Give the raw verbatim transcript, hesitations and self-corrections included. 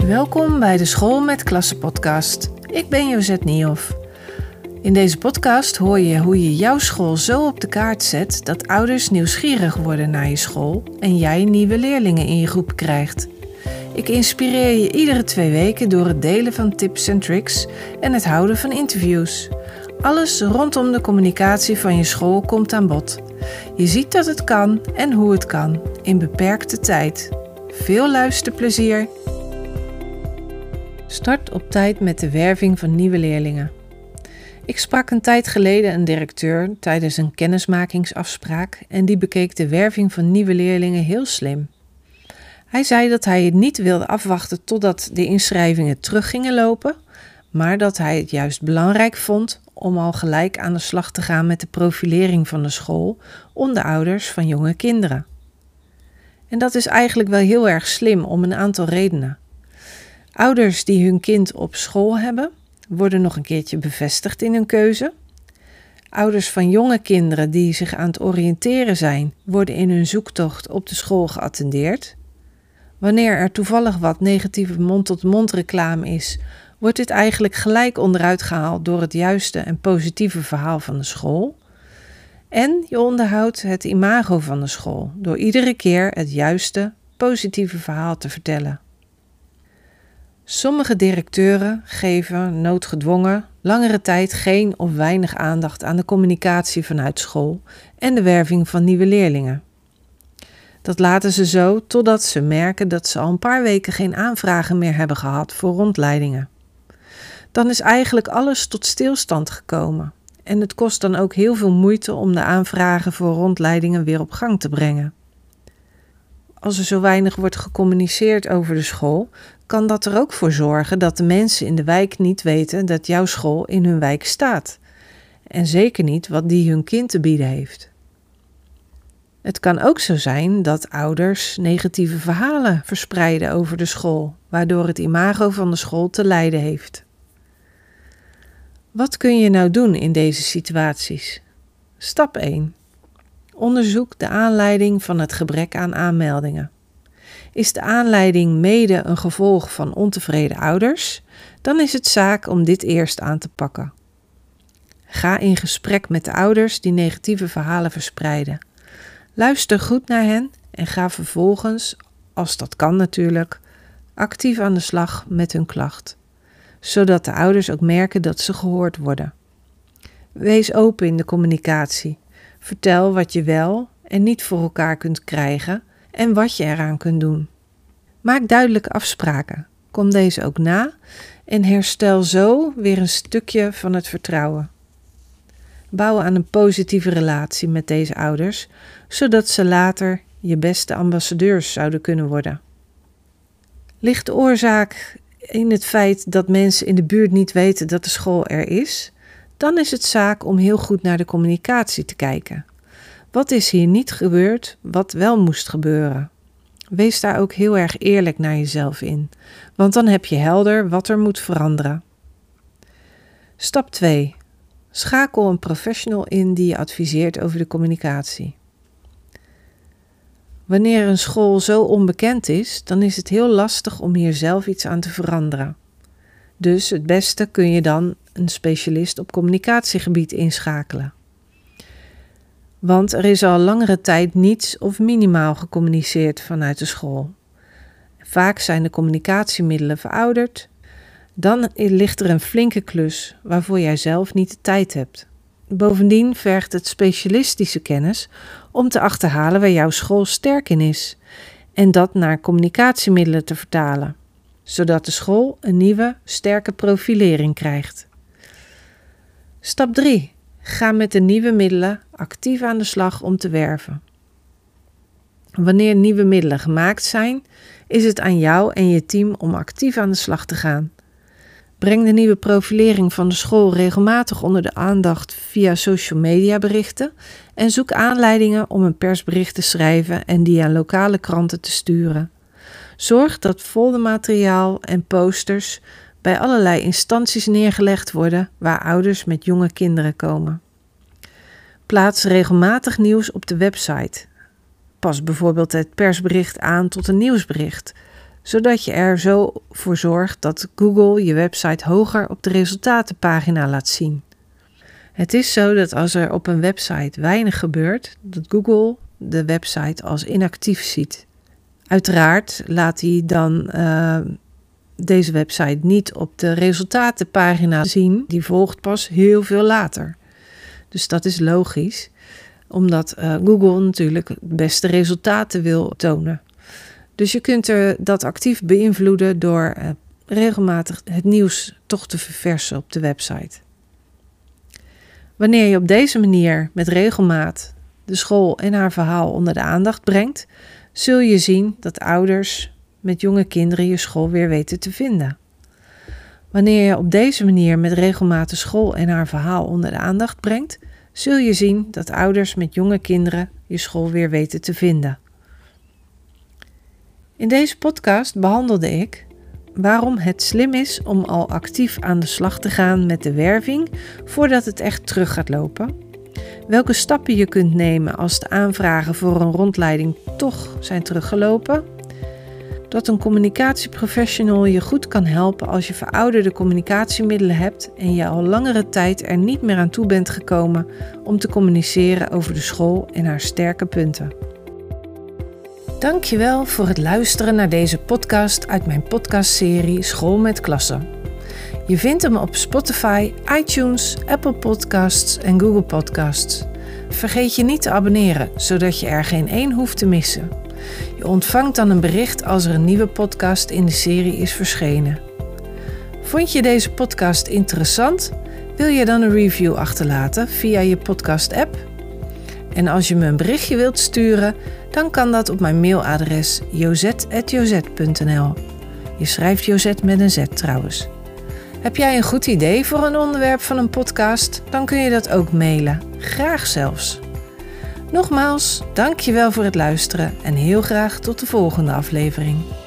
Welkom bij de School met Klassen podcast. Ik ben Josette Niehoff. In deze podcast hoor je hoe je jouw school zo op de kaart zet dat ouders nieuwsgierig worden naar je school en jij nieuwe leerlingen in je groep krijgt. Ik inspireer je iedere twee weken door het delen van tips en tricks en het houden van interviews. Alles rondom de communicatie van je school komt aan bod. Je ziet dat het kan en hoe het kan, in beperkte tijd. Veel luisterplezier! Start op tijd met de werving van nieuwe leerlingen. Ik sprak een tijd geleden een directeur tijdens een kennismakingsafspraak en die bekeek de werving van nieuwe leerlingen heel slim. Hij zei dat hij het niet wilde afwachten totdat de inschrijvingen terug gingen lopen, maar dat hij het juist belangrijk vond om al gelijk aan de slag te gaan met de profilering van de school onder ouders van jonge kinderen. En dat is eigenlijk wel heel erg slim om een aantal redenen. Ouders die hun kind op school hebben, worden nog een keertje bevestigd in hun keuze. Ouders van jonge kinderen die zich aan het oriënteren zijn, worden in hun zoektocht op de school geattendeerd. Wanneer er toevallig wat negatieve mond-tot-mond reclame is, wordt dit eigenlijk gelijk onderuit gehaald door het juiste en positieve verhaal van de school. En je onderhoudt het imago van de school door iedere keer het juiste, positieve verhaal te vertellen. Sommige directeuren geven, noodgedwongen, langere tijd geen of weinig aandacht aan de communicatie vanuit school en de werving van nieuwe leerlingen. Dat laten ze zo totdat ze merken dat ze al een paar weken geen aanvragen meer hebben gehad voor rondleidingen. Dan is eigenlijk alles tot stilstand gekomen en het kost dan ook heel veel moeite om de aanvragen voor rondleidingen weer op gang te brengen. Als er zo weinig wordt gecommuniceerd over de school, kan dat er ook voor zorgen dat de mensen in de wijk niet weten dat jouw school in hun wijk staat. En zeker niet wat die hun kind te bieden heeft. Het kan ook zo zijn dat ouders negatieve verhalen verspreiden over de school, waardoor het imago van de school te lijden heeft. Wat kun je nou doen in deze situaties? Stap één. Onderzoek de aanleiding van het gebrek aan aanmeldingen. Is de aanleiding mede een gevolg van ontevreden ouders? Dan is het zaak om dit eerst aan te pakken. Ga in gesprek met de ouders die negatieve verhalen verspreiden. Luister goed naar hen en ga vervolgens, als dat kan natuurlijk, actief aan de slag met hun klacht. Zodat de ouders ook merken dat ze gehoord worden. Wees open in de communicatie. Vertel wat je wel en niet voor elkaar kunt krijgen en wat je eraan kunt doen. Maak duidelijke afspraken. Kom deze ook na en herstel zo weer een stukje van het vertrouwen. Bouw aan een positieve relatie met deze ouders, zodat ze later je beste ambassadeurs zouden kunnen worden. Ligt de oorzaak in het feit dat mensen in de buurt niet weten dat de school er is? Dan is het zaak om heel goed naar de communicatie te kijken. Wat is hier niet gebeurd, wat wel moest gebeuren? Wees daar ook heel erg eerlijk naar jezelf in, want dan heb je helder wat er moet veranderen. Stap twee. Schakel een professional in die je adviseert over de communicatie. Wanneer een school zo onbekend is, dan is het heel lastig om hier zelf iets aan te veranderen. Dus het beste kun je dan een specialist op communicatiegebied inschakelen. Want er is al langere tijd niets of minimaal gecommuniceerd vanuit de school. Vaak zijn de communicatiemiddelen verouderd. Dan ligt er een flinke klus waarvoor jij zelf niet de tijd hebt. Bovendien vergt het specialistische kennis om te achterhalen waar jouw school sterk in is en dat naar communicatiemiddelen te vertalen, zodat de school een nieuwe, sterke profilering krijgt. Stap drie. Ga met de nieuwe middelen actief aan de slag om te werven. Wanneer nieuwe middelen gemaakt zijn, is het aan jou en je team om actief aan de slag te gaan. Breng de nieuwe profilering van de school regelmatig onder de aandacht via social media berichten en zoek aanleidingen om een persbericht te schrijven en die aan lokale kranten te sturen. Zorg dat foldermateriaal en posters bij allerlei instanties neergelegd worden waar ouders met jonge kinderen komen. Plaats regelmatig nieuws op de website. Pas bijvoorbeeld het persbericht aan tot een nieuwsbericht, zodat je er zo voor zorgt dat Google je website hoger op de resultatenpagina laat zien. Het is zo dat als er op een website weinig gebeurt, dat Google de website als inactief ziet. Uiteraard laat hij dan uh, deze website niet op de resultatenpagina zien, die volgt pas heel veel later. Dus dat is logisch, omdat uh, Google natuurlijk de beste resultaten wil tonen. Dus je kunt er dat actief beïnvloeden door uh, regelmatig het nieuws toch te verversen op de website. Wanneer je op deze manier met regelmaat de school en haar verhaal onder de aandacht brengt, zul je zien dat ouders met jonge kinderen je school weer weten te vinden. Wanneer je op deze manier met regelmaat de school en haar verhaal onder de aandacht brengt, zul je zien dat ouders met jonge kinderen je school weer weten te vinden. In deze podcast behandelde ik waarom het slim is om al actief aan de slag te gaan met de werving voordat het echt terug gaat lopen. Welke stappen je kunt nemen als de aanvragen voor een rondleiding toch zijn teruggelopen. Dat een communicatieprofessional je goed kan helpen als je verouderde communicatiemiddelen hebt en je al langere tijd er niet meer aan toe bent gekomen om te communiceren over de school en haar sterke punten. Dankjewel voor het luisteren naar deze podcast uit mijn podcastserie School met Klassen. Je vindt hem op Spotify, iTunes, Apple Podcasts en Google Podcasts. Vergeet je niet te abonneren, zodat je er geen één hoeft te missen. Je ontvangt dan een bericht als er een nieuwe podcast in de serie is verschenen. Vond je deze podcast interessant? Wil je dan een review achterlaten via je podcast-app? En als je me een berichtje wilt sturen, dan kan dat op mijn mailadres josette at josette punt n l. Je schrijft Josette met een Z trouwens. Heb jij een goed idee voor een onderwerp van een podcast? Dan kun je dat ook mailen. Graag zelfs. Nogmaals, dank je wel voor het luisteren en heel graag tot de volgende aflevering.